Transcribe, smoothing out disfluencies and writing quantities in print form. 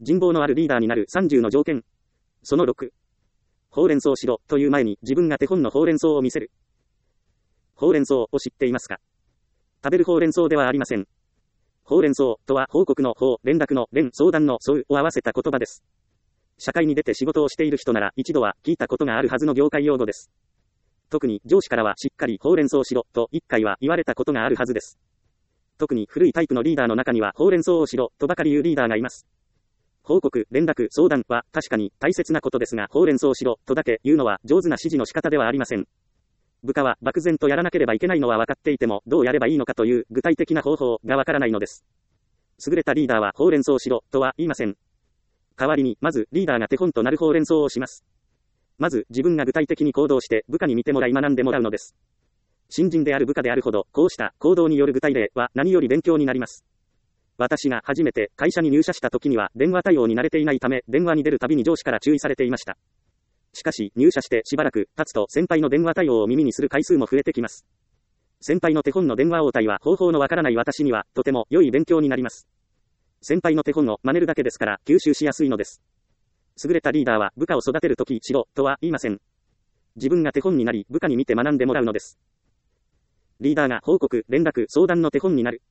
人望のあるリーダーになる30の条件。その6。ほうれん草しろという前に自分が手本のほうれん草を見せる。ほうれん草を知っていますか？食べるほうれん草ではありません。ほうれん草とは報告の報、連絡の連、相談の相を合わせた言葉です。社会に出て仕事をしている人なら一度は聞いたことがあるはずの業界用語です。特に上司からはしっかりほうれん草しろと1回は言われたことがあるはずです。特に古いタイプのリーダーの中にはほうれん草をしろとばかり言うリーダーがいます。報告、連絡、相談は確かに大切なことですが、ほうれん草しろとだけ言うのは上手な指示の仕方ではありません。部下は漠然とやらなければいけないのは分かっていても、どうやればいいのかという具体的な方法がわからないのです。優れたリーダーはほうれん草しろとは言いません。代わりに、まずリーダーが手本となるほうれん草をします。まず自分が具体的に行動して部下に見てもらい学んでもらうのです。新人である部下であるほど、こうした行動による具体例は何より勉強になります。私が初めて会社に入社した時には電話対応に慣れていないため、電話に出るたびに上司から注意されていました。しかし入社してしばらく経つと先輩の電話対応を耳にする回数も増えてきます。先輩の手本の電話応対は方法のわからない私にはとても良い勉強になります。先輩の手本を真似るだけですから吸収しやすいのです。優れたリーダーは部下を育てるときしろとは言いません。自分が手本になり部下に見て学んでもらうのです。リーダーが報告、連絡、相談の手本になる。